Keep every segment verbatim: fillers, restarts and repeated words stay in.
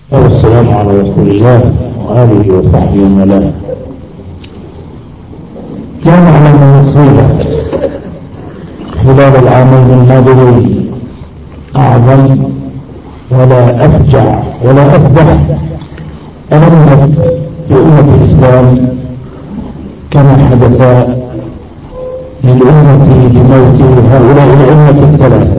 والسلام على رسول الله وآله وصحبه ومن لا نعلم مصيبة خلال العامين الماضيين أعظم ولا أفجع ولا أفضح أمت بأمة الإسلام كما حدث للأمة بموت هؤلاء الأئمة الثلاثة: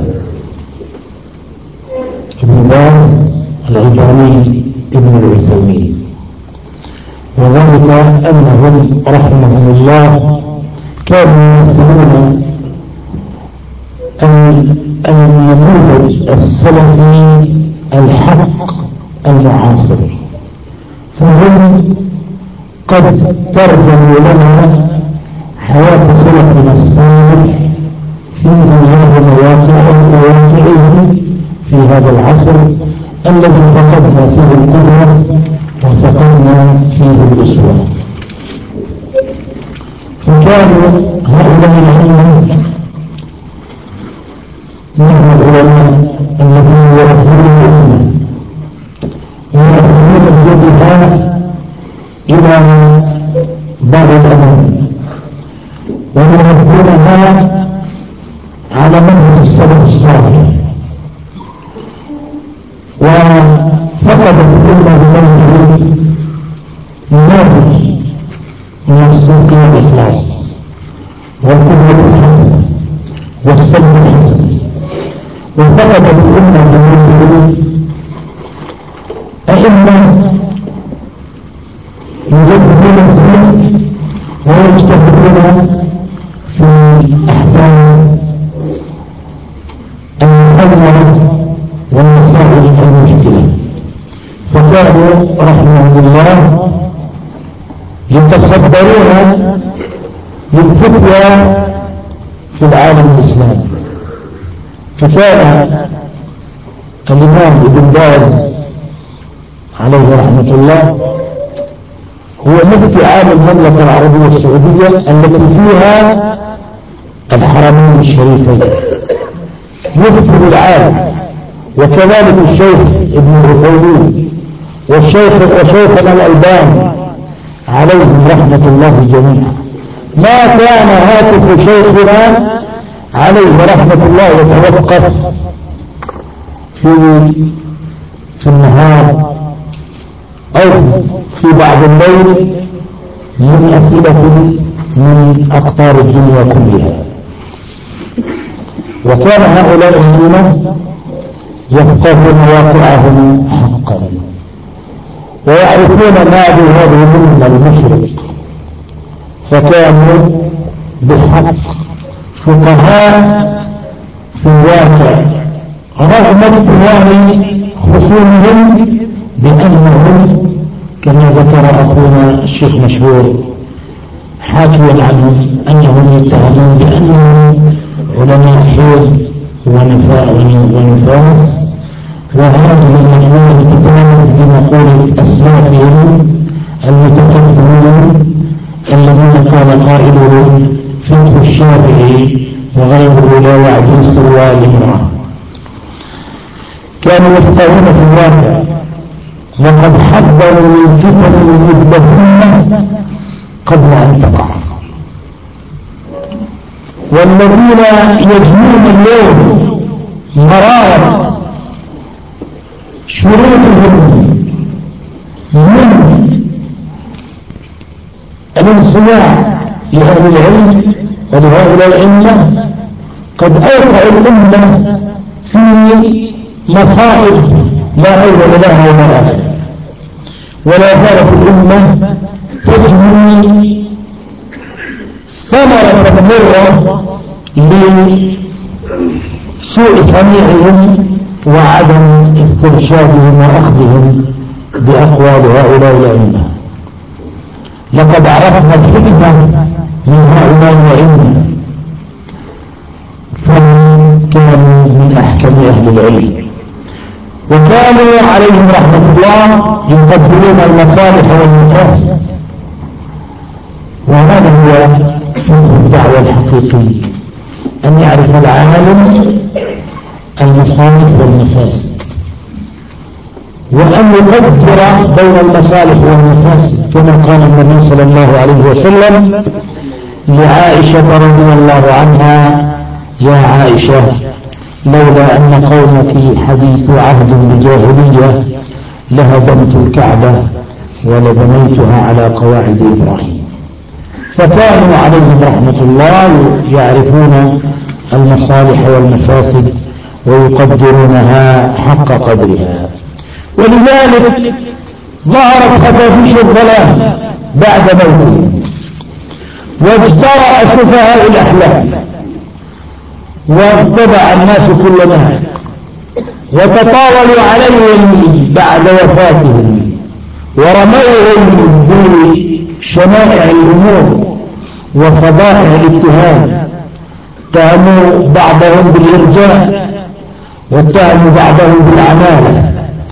ابن باز، الألباني، ابن العثيمين. وذلك أنهم رحمهم الله كانوا يمثلون النموذج السلفي الحق المعاصر، فهم قد ترجموا لنا حياة سلفنا الصالح في هذه المواقع ومواقعه في هذا العصر الذي فقدنا فيه القدوة وفقدنا فيه الأسوة. فكانوا هؤلاء الأئمة من العلماء الذين يؤثرون الأمة ويأخذون بيدها إلى باب الأمن ويؤثرونها على منهج السلف الصالح، وفقدت الأمة بموته نموذج من الصدق والإخلاص والقدوة الحسنة والصبر الحسن، وفقدت الأمة بموته أئمة يجددون الدين ويجتهدون في أحكام الأمة والمسائل المشكلة. فكانوا رحمه الله يتصدرون للفتوى في العالم الإسلامي. فكان الإمام ابن باز عليه رحمة الله هو مفتي عام المملكة العربية السعودية التي فيها الحرمين الشريفين، مفتي العالم، وكذلك الشيخ ابن العثيمين والشيخ وشيخنا الألباني عليهم رحمة الله جميعا. ما كان هاتف شيخنا عليه رحمة الله يتوقف في في النهار أو في بعض الليل من أسئلة من أقطار الدنيا كلها. وكان هؤلاء الأئمة يفقهون واقعهم حقا ويعرفون ما بهذه الأمة المشرق، فكانوا بحق فقهاء في الواقع رغم اتهام خصومهم بأنهم كما ذكر أخونا الشيخ مشهور حاكيا عنهم أنهم يتهمون بأنهم علماء حيض ونفاس، وهذه المجموعة تتعامل بمقولة أسلافهم المتقدمين الذين قال قائلهم فقه الشافعي وغيره لا يعدل سوى الامرأة. كانوا يفقهون في الواقع وقد حذروا من فتن المدبرين قبل أن تقع. والذين يجنون اليوم مرار شروطهم من الانصياع لأهل العلم ولهؤلاء الأئمة قد أوقعوا الأمة في مصائب لا أول لها ولا آخر، ولا زالت الأمة تجني ثمرة مرة لسوء صنيعهم وعدم استرشادهم وأخذهم بأقوال هؤلاء الأئمة. لقد عرفنا الحكمة من هؤلاء الأئمة، فهم كانوا من أحكم أهل العلم، وكانوا عليهم رحمة الله يقدمون المصالح والمفاسد. وهذا هو فقه الدعوة الحقيقي، أن يعرف العالم المصالح والمفاسد، وأن وأن يقدر بين المصالح والمفاسد كما قال النبي صلى الله عليه وسلم لعائشة رضي الله عنها: يا عائشة، لولا أن قومك حديث عهد بجاهلية لهدمت الكعبة ولبنيتها على قواعد إبراهيم. فكانوا عليهم رحمة الله يعرفون المصالح والمفاسد ويقدرونها حق قدرها. ولذلك ظهرت خفافيش الظلام بعد موته، واجترأ سفهاء الأحلام، واتبع الناس كل نهج، وتطاولوا عليهم بعد وفاتهم، ورموهم بشنائع الأمور وفضائح الاتهام. اتهموا بعضهم بالإرجاء، واتهموا بعضهم بالعمالة،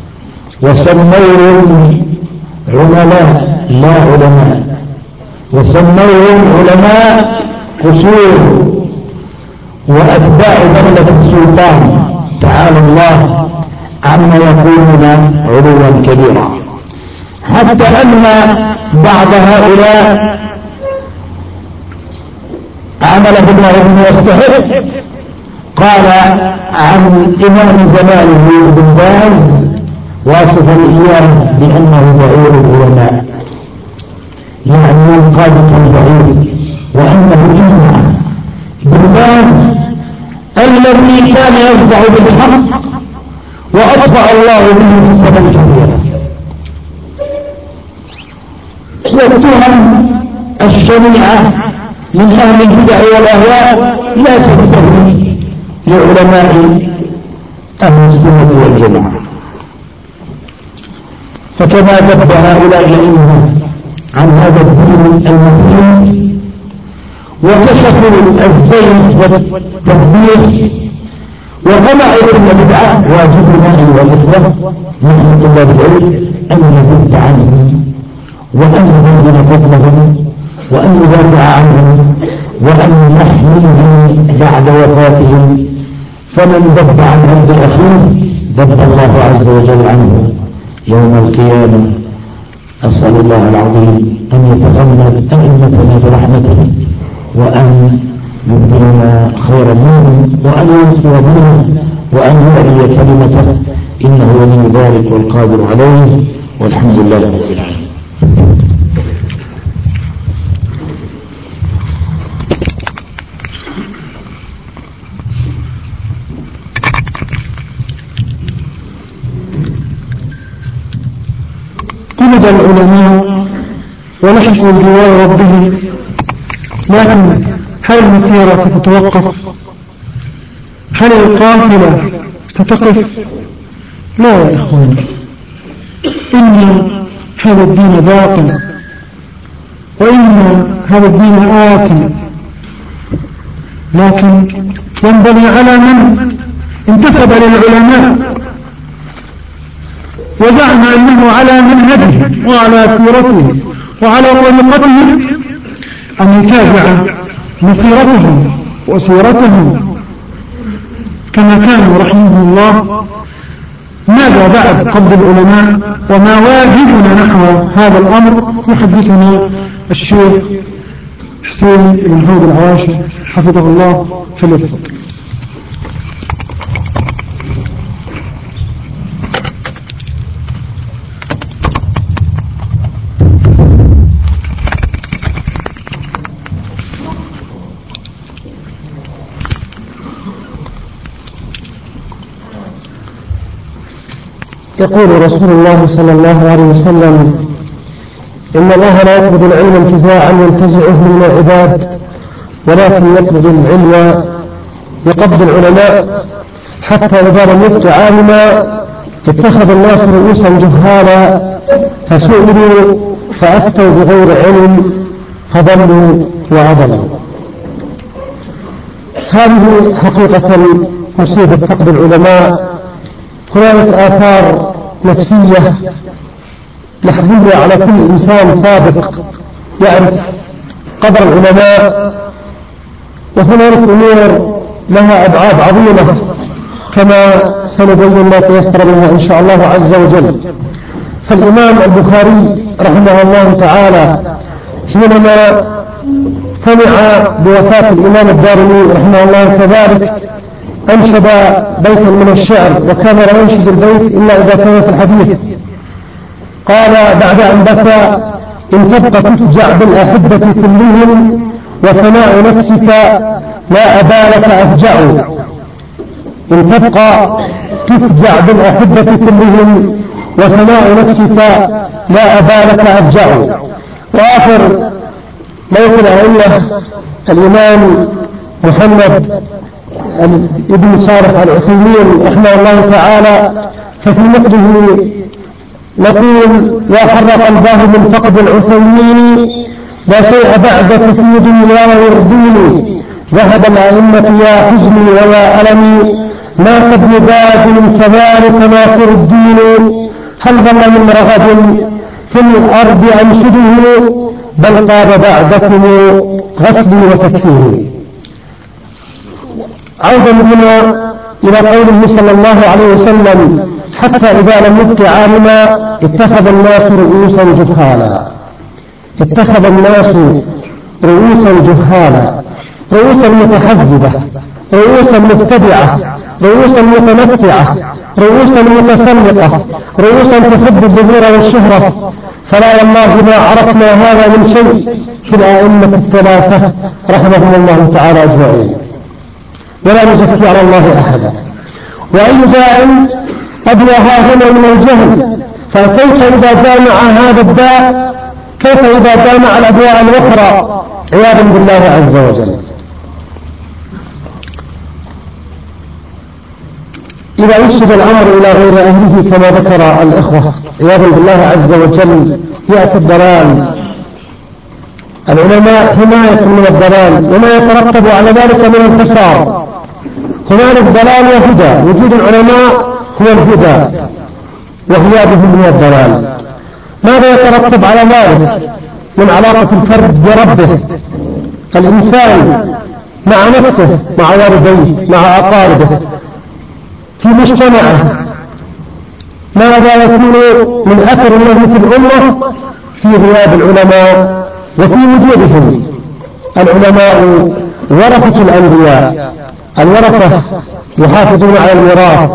وسموهم عملاء لا علماء، وسموهم علماء قصور وأتباع دولة السلطان، تعالى الله عما يقولون علوا كبيرا. حتى أن بعض هؤلاء عمله الله بما يستحق. قال عن إمام زمانه ابن باز واصفا إياه بأنه بعير العلماء، يعني ينقاد كالبعير، وأنه إمام ابن باز الذي كان يفضح بالحق وأطفأ الله به فتنة كبيرة. والتهم الشنيعة من أهل البدع والأهواء لا تنتهي لعلماء أهل السنة والجماعة. فكما ذب هؤلاء الأئمة عن هذا الدين المتين وكشفوا الزيف والتدبيس وقمعوا كل بدعة، واجبنا أيها الإخوة نحن طلاب العلم أن نذب عنهم، وأن نبين فضلهم، وأن ندافع عنهم، وأن نحميهم بعد وفاتهم. فمن ذب عن عبد أخيه ذب الله عز وجل عنه يوم القيامة. أسأل الله العظيم أن يتغمد أئمتنا برحمته، وأن يبدلنا خيرا منهم، وأن ينصر دينه، وأن يعلي كلمته، إنه ولي ذلك والقادر عليه، والحمد لله رب العالمين. قمد العلماء ولحقوا بجوار ربهم، لكن هل المسيرة ستتوقف؟ هل القافلة ستقف؟ لا يا إخوان، إن هذا الدين باطل، وإن هذا الدين آت، لكن ينبغي على من انتسب للعلماء وزعم أنه على منهجه وعلى سيرته وعلى طريقته أن يتابع مسيرتهم وسيرتهم كما كانوا رحمه الله. ماذا بعد قبض العلماء وما واجبنا نحو هذا الأمر؟ يحدثنا الشيخ حسين بن هود العواشي حفظه الله في الفضل. يقول رسول الله صلى الله عليه وسلم: إن الله لا يقبض العلم انتزاعا ينتزعه من العباد، ولكن يقبض العلم بقبض العلماء، حتى إذا لم يبق عالما اتخذ الناس رؤوسا جهالا فسئلوا فأفتوا بغير علم فضلوا وعضلوا. هذه حقيقة مصيبة فقد العلماء. هناك آثار نفسية لحظية على كل إنسان صادق يعرف قدر العلماء، وهناك أمور لها أبعاد عظيمة كما سنبين ما تيسر منها إن شاء الله عز وجل. فالإمام البخاري رحمه الله تعالى حينما سمع بوفاة الإمام الدارمي رحمه الله كذلك أنشد بيتا من الشعر، وكان لا ينشد البيت إلا إذا كان في الحديث. قال بعد أن بكى: إن تبقى تفجع بالأحبة كلهم وثناء نفسك لا أبا لك أفجع. إن تبقى تفجع بالأحبة كلهم وثناء نفسك لا أبا لك أفجع. وآخر موت الأئمة الإمام محمد ابن صالح العثيمين رحمه الله تعالى، ففي مثله نقول: يا حر قلبه من فقد العثيمين لا شيء بعدك في دنيا ويرضيني. ذهب الأئمة يا حزني ويا ألمي ما قد يبادل كذلك ناصر الدين. هل ظل من رغد في الأرض أنشده بل قاد بعدكم غسلي وتكفيري. عودا هنا إلى قوله صلى الله عليه وسلم: حتى إذا لم يبق عالما اتخذ الناس رؤوسا جهالا. اتخذ الناس رؤوسا جهالا، رؤوسا متحزبة، رؤوسا مبتدعة، رؤوسا متمتعة، رؤوسا متسلقة، رؤوسا تحب الظهور والشهرة. فلا والله ما عرفنا هذا من شيء في الأئمة الثلاثة رحمهم الله تعالى أجمعين، ولا نزكي على الله أحدا. وأي داء أدوى هنا من الجهل، فكيف إذا جامع هذا الداء، كيف إذا جامع الأدواء الأخرى عياذا بالله عز وجل. إذا يشد الأمر إلى غير أهله كما ذكر الإخوة عياذا بالله عز وجل يأتي الضلال. العلماء حماية من الضلال وما يترتب على ذلك من انتصار. هنالك ضلال وهدى، وجود العلماء هو الهدى وغيابهم هو الضلال. ماذا يترتب على ذلك من علاقة الفرد بربه، الإنسان مع نفسه، مع والديه، مع أقاربه، في مجتمعه؟ ماذا يكون من أثر له في الأمة في غياب العلماء وفي وجودهم؟ العلماء ورثة الأنبياء، الورثة يحافظون على الميراث.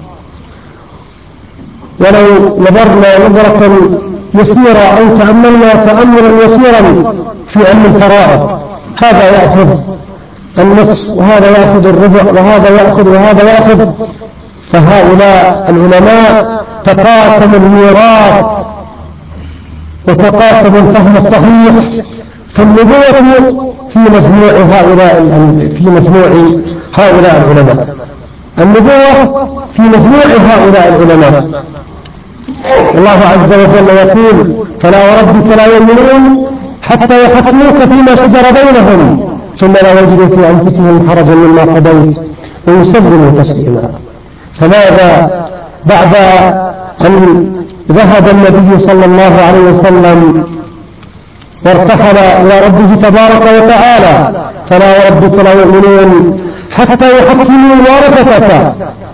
ولو نظرنا نظرة يسيرة أو تأملنا تأملا يسيرا في علم الفرائض، هذا يأخذ النصف وهذا يأخذ الربع وهذا يأخذ وهذا يأخذ، فهؤلاء العلماء تقاسموا الميراث وتقاسموا الفهم الصحيح. فالنبوة في مجموع هؤلاء في مجموع هؤلاء العلماء، النبوة في مجموع هؤلاء العلماء. الله عز وجل يقول: فلا وربك لا يؤمنون حتى يحكموك فيما شجر بينهم ثم لا يجدوا في أنفسهم حرجا مما قضيت ويسلموا تسليما. فماذا بعد أن ذهب النبي صلى الله عليه وسلم وارتحل إلى ربه تبارك وتعالى: فلا وربك لا يؤمنون حتى يحكموا ورثتك.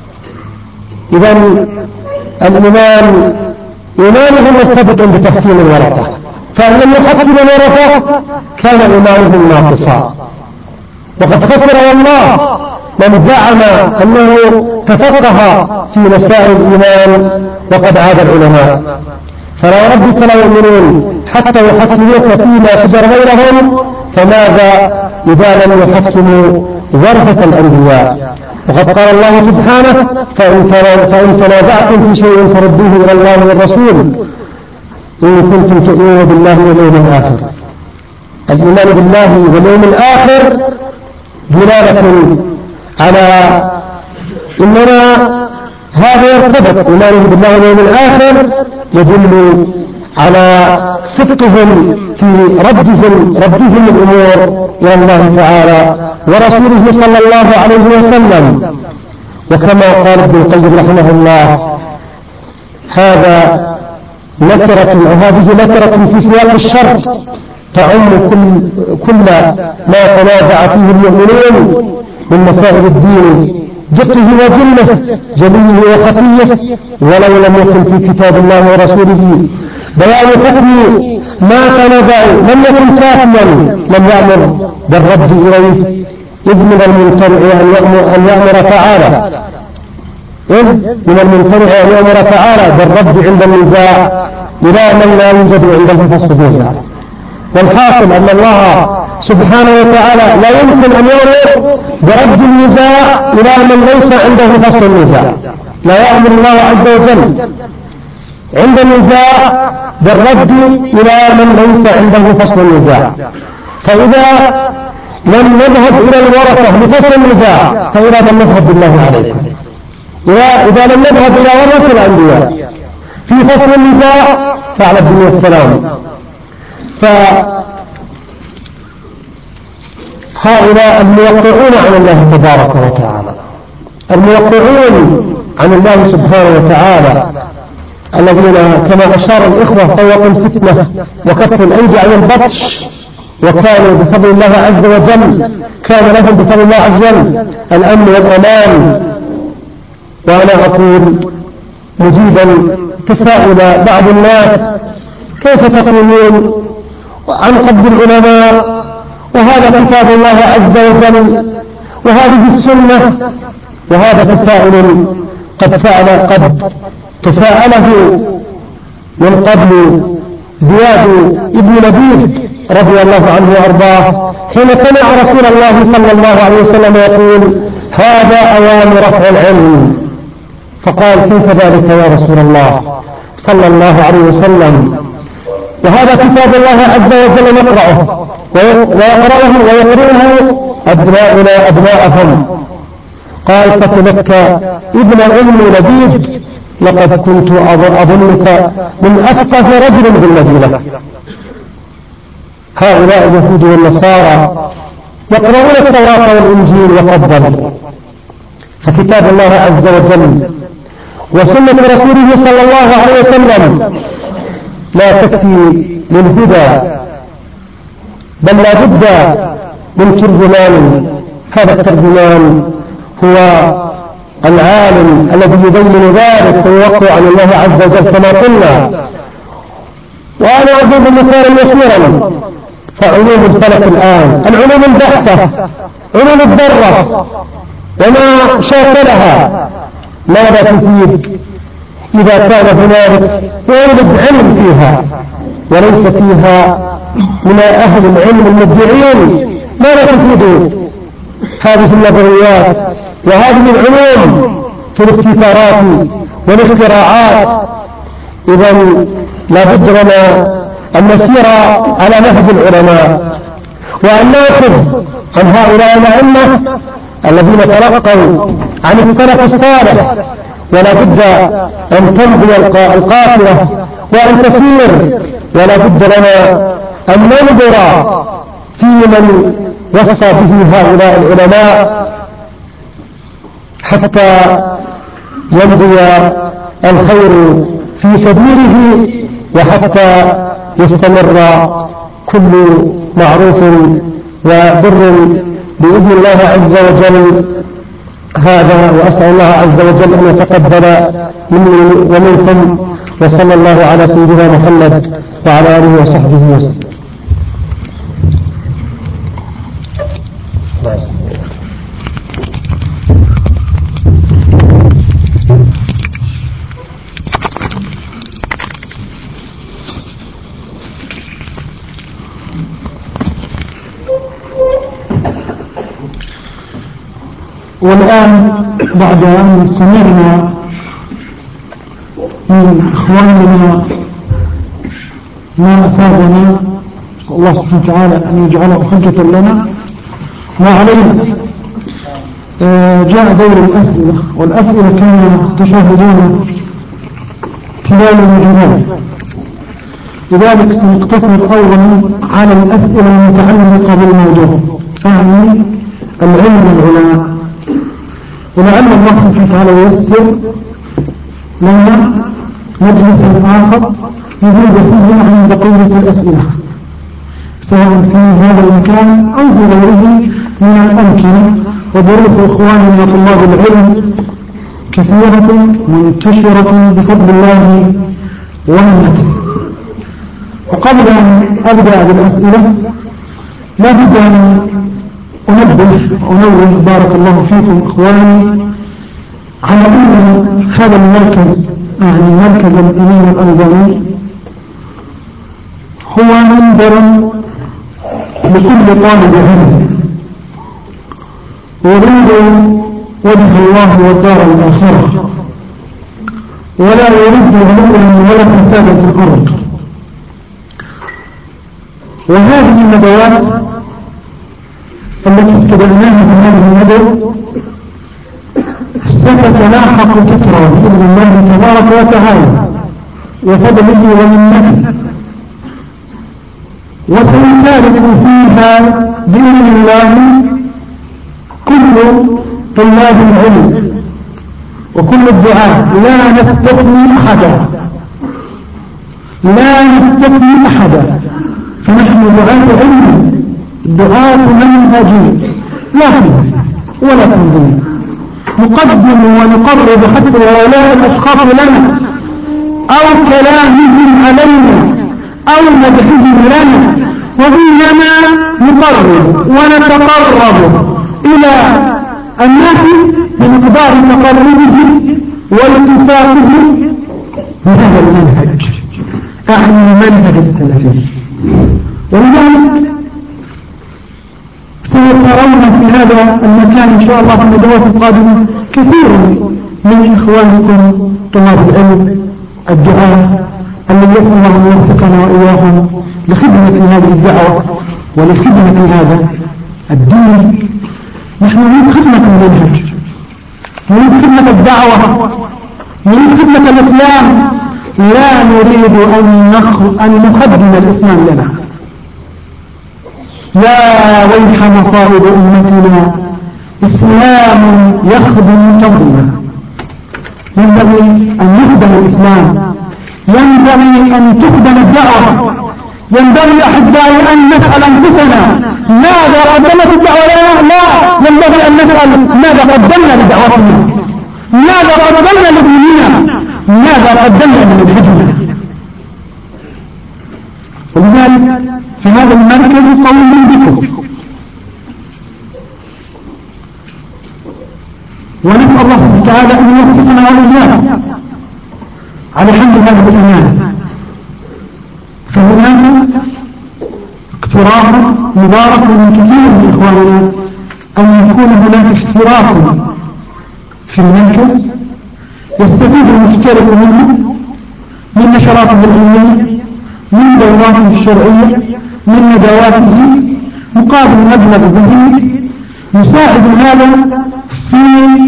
إذن الإيمان إيمانهم مرتبط بتحكيم الورثة، فإن لم يحكم الورثة كان إيمانهم ناقصا. وقد خسر والله من زعم أنه تفقه في مسائل الإيمان وقد عاد العلماء. فلا وربك لا يؤمنون حتى يحكموك فيما شجر بينهم، فماذا إذا لم يحكموا ورثة الأنبياء؟ وقد قال الله سبحانه: فإن تنازعتم في شيء فردوه إلى الله والرسول إن كنتم تؤمنون بالله واليوم الآخر. الإيمان بالله واليوم الآخر دلالة على إننا هذا يرتبط. إيمانهم بالله واليوم الآخر يدل على صدقهم في ردهم ردهم الأمور إلى الله تعالى ورسوله صلى الله عليه وسلم. وكما قال ابن القيم رحمه الله: هذا نكرة أو هذه نكرة في سياق الشر تعم كل, كل ما تنازع فيه المؤمنون من مسائل الدين دقه وجله جليه وخفيه، ولو لم يكن في كتاب الله ورسوله بيان حكم ما تنازع لم يكن كافيا لم يأمر بالرد إليه، إذ من الممتنع أن يأمر تعالى إذ من الممتنع أن يأمر تعالى بالرد عند النزاع إلى من لا يوجد عنده فصل النزاع. والحاصل أن الله سبحانه وتعالى لا يمكن أن يأمر برد النزاع إلى من ليس عنده فصل النزاع. لا يأمر الله عز وجل عند النزاع بالرد إلى من ليس عنده فصل النزاع. فإذا لم نذهب إلى الورثة لفصل النزاع فإلى من نذهب بالله عليكم. إذا لم نذهب إلى ورثة الأنبياء في فصل النزاع فعلى الدنيا السلام. فهؤلاء الموقعون عن الله تبارك وتعالى، الموقعون عن الله سبحانه وتعالى، الذين كما أشار الإخوة طوقوا الفتنة وكفوا الأيدي عن البطش، وكانوا بفضل الله عز وجل كان لهم بفضل الله عز وجل الأمن والأمان. وأنا أقول مجيبا تساؤل بعض الناس كيف تقولون عن قبض العلماء وهذا كتاب الله عز وجل وهذه السنة؟ وهذا تساؤل قد سأل قد تساءله من قبل زياد ابن لبيد رضي الله عنه وأرضاه حين سمع رسول الله صلى الله عليه وسلم يقول هذا أوان رفع العلم، فقال كيف ذلك يا رسول الله صلى الله عليه وسلم؟ وهذا كتاب الله عز وجل نقرأه ويقرأه ويقرأه أبناؤنا أبناءهم. قال فتلك ابن أم لبيد لقد كنت أظنك من أفقه رجل بالمدينة. هؤلاء اليهود والنصارى يقرؤون التوراة والإنجيل وقبضوا، فكتاب الله عز وجل وسنة رسوله صلى الله عليه وسلم لا تكفي للهدى، بل لا بد من ترجمان. هذا الترجمان هو العالم الذي يبين ذلك ويوقع عن الله عز وجل كما قلنا. وأنا أضرب مثالا يسيرا، فعلوم الفلك الآن العلوم البحثة، علوم الذرة وما شاكلها، ماذا تفيد إذا كان هنالك يوجد علم فيها وليس فيها من أهل العلم المدعين؟ ماذا تفيد هذه النظريات وهذه العلوم في الابتكارات والاختراعات؟ إذا لا بد لنا أن نسير على نهج العلماء وأن نأخذ عن هؤلاء الأئمة الذين تلقوا عن السلف الصالح، ولا بد أن تمضي القافلة وأن تسير، ولا بد لنا أن ننظر في من وصى به هؤلاء العلماء حتى يمضي الخير في سبيله وحتى يستمر كل معروف وبر بإذن الله عز وجل. هذا وأسأل الله عز وجل أن يتقبل مني ومنكم، وصلى الله على سيدنا محمد وعلى آله وصحبه وسلم. والآن بعد أن استمرنا من إخواننا ما أفادنا الله سبحانه وتعالى أن يجعله حجة لنا وعلينا، جاء دور الأسئلة، والأسئلة كما تشاهدون تلال وجمال، لذلك سنقتصر أولا على الأسئلة المتعلقة بالموضوع، أعني العلم والعلماء، ولعل الله سبحانه وتعالى ييسر لنا مجلس آخر يزيد فيه عن بقية الأسئلة سواء في هذا المكان أو في غيره من الأمكنة، وظروف إخواننا طلاب العلم كثيرة منتشرة بفضل الله ومنته. وقبل أن أبدأ بالأسئلة لا بد أن أنبه وأنوه بارك الله فيكم إخواني على أن هذا المركز يعني مركز الإمام الألباني هو منبر لكل طالب علم يريد وجه الله والدار الآخرة ولا يريد علوا ولا فسادا في الأرض. وهذه الندوات التي ابتدأناها في هذه الندوة ستتلاحق تترى بإذن الله تبارك وتعالى وفضله ومنته، وسيشارك فيها بإذن الله كل طلاب العلم وكل الدعاء لا نستثني أحدا لا نستثني أحدا فنحن دعاة علم دعاة منهجي لا فيه ولا تنظيم نقدم ونقرب حتى ولاء الأشخاص لنا أو كلامهم علينا أو مدحهم لنا، وإنما نقرب ونتقرب إلى الناس بمقدار تقربه والاتفاقه بهذا المنهج أعني المنهج السلفي. ولذلك سيترون في هذا المكان إن شاء الله في الندوات القادمة كثير من إخوانكم طلاب العلم الدعاء الذي يسأل الله أن يوفقنا وإياهم لخدمة هذه الدعوة ولخدمة هذا الدين. نحن نريد خدمة المنهج، نريد خدمة الدعوة، نريد خدمة الإسلام، لا نريد أن, نخ... أن نخدم الإسلام لنا. يا ويح مصائب أمتنا إسلام يخدم تنظيما. ينبغي أن يخدم الإسلام، ينبغي أن تخدم الدعوة، ينبغي أحبائي أن نسأل أنفسنا ماذا قدمت الدعوة لنا؟ لا، ينبغي أن نسأل ماذا قدمنا لدعوتنا، ماذا قدمنا لديننا، ماذا قدمنا لمنهجنا. ولذلك في هذا المركز قوم بكم، ونسأل الله سبحانه وتعالى أن يوفقنا وإياكم على حمل هذا الإيمان. فهناك اقتراح مبارك من كثير من إخواننا أن يكون هناك اشتراك في المركز يستفيد المشترك منه من نشراته العلمية، من دوراته الشرعية، من ندواته، مقابل مبلغ زهيد يساعد هذا في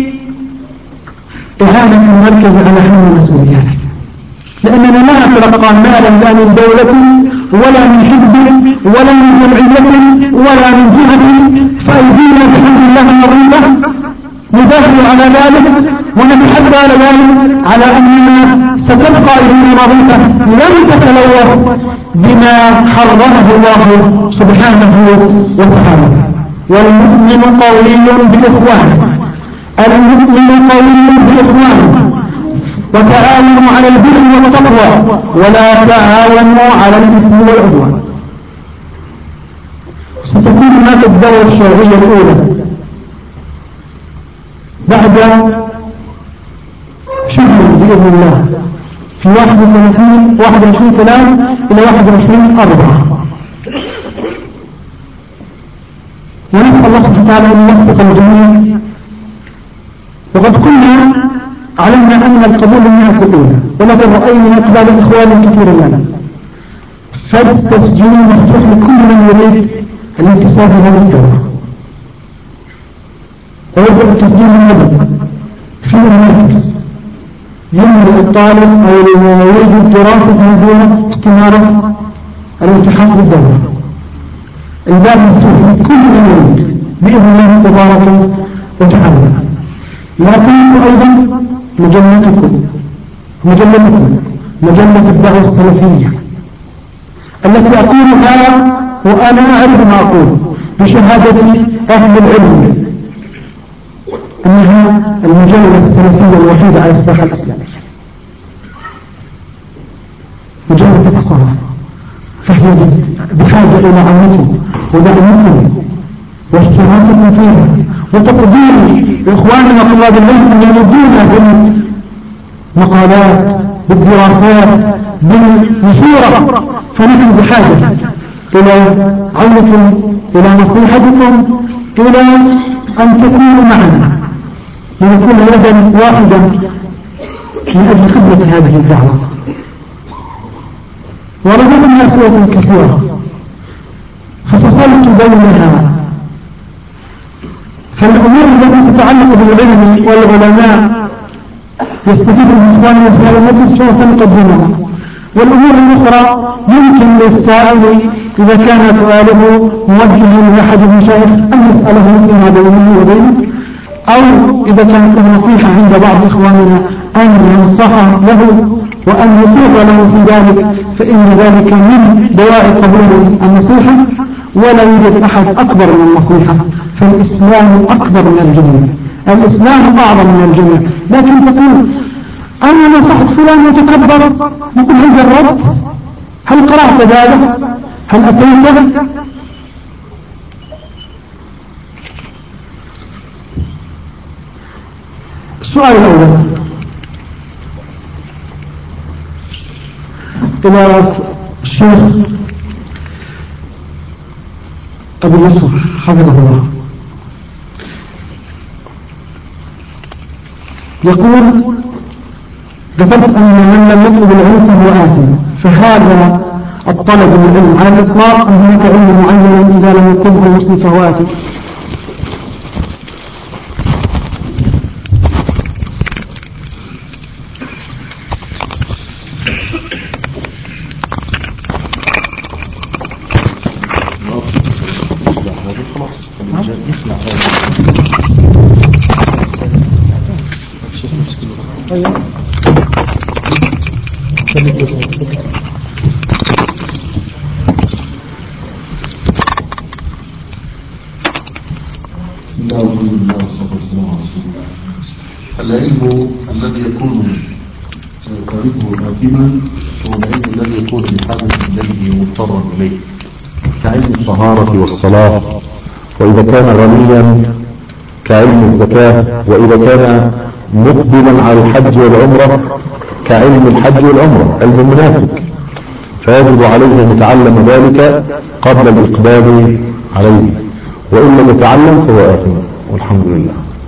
إعانة المركز على حمل مسؤولياته، لأننا لا نتلقى مالا لا من دولة ولا من حزب ولا من جمعية ولا من جهة، فأيدينا بحمد الله مريضة نباشر على ذلك ونتحدى على ذلك على أننا ستبقى إلينا نظيفة لم تتلوث بما حرمه الله سبحانه وتعالى. والمؤمن قوي بإخوانه، المؤمن قوي بإخوانه، وتعاونوا على البر والتقوى ولا تعاونوا على الإثم والعدوان. ستكون هناك الدورة الشرعية الأولى بعد شهر بإذن الله في واحد وثلاثين واحد وعشرين سلام إلى واحد وعشرين أربعة، ونسأل الله سبحانه وتعالى أن يوفق الجميع. وقد كنا علمنا أن القبول للناس الأولى، ولكن رأينا أقبال إخوان كثير لنا، فالتسجيل مفتوح لكل من يريد الانتساب لهذه الدورة. ويبدأ التسجيل من مدى في المركز يمر الطالب أو يريد الدراسة دون استمارة الالتحاق بالدورة. الباب مفتوح لكل من يريد بإذن الله تبارك وتعالى. لكن أيضا مجلتكم مجلتكم مجلة الدعوة السلفية التي أقولها وأنا أعرف ما أقول بشهادة أهل العلم إنها المجلة السلفية الوحيدة على الساحة الإسلامية، مجلة اتصالات، فهي بحاجة إلى عونكم ودعمكم واشتراككم فيها وتقدير إخواننا طلاب العلم أن يمدون بالمقالات بالدراسات بالنشورة، فنحن بحاجة إلى عونكم إلى نصيحتكم إلى أن تكونوا معنا لنكون يدا واحدا من أجل خدمة هذه الدعوة. ورددنا أسئلة كثيرة ففصلت بينها، فالأمور التي تتعلق بالعلم والعلماء يستفيد من إخواننا في هذا المجلس سنقدمها، والأمور الأخرى يمكن للسائل إذا كان سؤاله موجها لأحد المشايخ أن يسأله فيما بينه وبينه، أو إذا كانت نصيحة عند بعض إخواننا أن ينصح له وأن يصيغ له في ذلك، فإن ذلك من دواعي قبول النصيحة، ولا يوجد أحد أكبر من النصيحة، فالإسلام أكبر من الجنة، الإسلام أعظم من الجنة. لكن تقول أنا نصحت فلان وتكبر، نقول هل جربت؟ هل قرأت ذلك؟ هل أتيت؟ السؤال الأول إلى الشيخ أبو يوسف حفظه الله، يقول ذكرت أن من لم يطلب العلم فهو آثم، فهذا الطلب للعلم على الإطلاق أن هناك علم معين إذا لم يطلبه المسلم فهو آثم؟ العلم الذي يكون تاركه آثما هو العلم الذي يكون بحاجة إليه مضطرا إليه، كعلم الطهارة والصلاة، وإذا كان غنيا كعلم الزكاة، وإذا كان مقبلا على الحج والعمرة كعلم الحج والعمرة علم المناسك، فيجب عليه أن يتعلم ذلك قبل الإقبال عليه، وإن لم يتعلم فهو آثم، والحمد لله.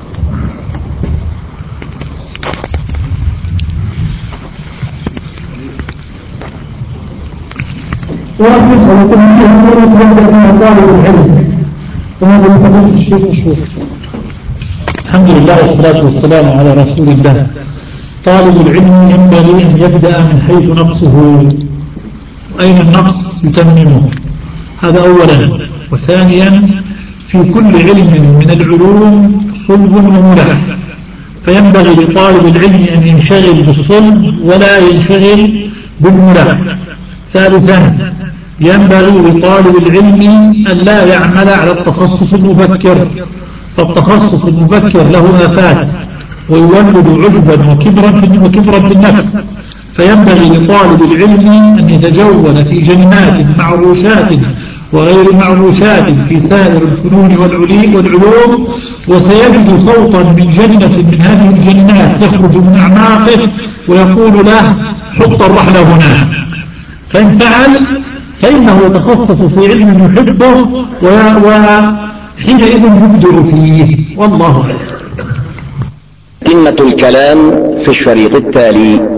وأخذ أن يكون فيه أمور تبدأ من طالب العلم، وهذا من فضيلة الشيخ مشهور. الحمد لله والصلاة والسلام على رسول الله. طالب العلم ينبغي أن يبدأ من حيث نقصه، أين النقص يتممه، هذا أولا. وثانيا في كل علم من العلوم صلب وملح، فينبغي لطالب العلم أن ينشغل بالصلب ولا ينشغل بالملح. ثالثا ينبغي لطالب العلم أن لا يعمل على التخصص المبكر، فالتخصص المبكر له آفات ويولد عجبا وكبرا وكبرا بالنفس، فينبغي لطالب العلم أن يتجول في جنات معروشات وغير معروشات في سائر الفنون والعلوم، وسيجد صوتا من جنة من هذه الجنات يخرج من أعماقه ويقول له حط الرحل هنا، فإن فعل فإنه يتخصص في علم يحبه وحينئذ يبدع فيه، والله أعلم. قمة الكلام في الشريط التالي.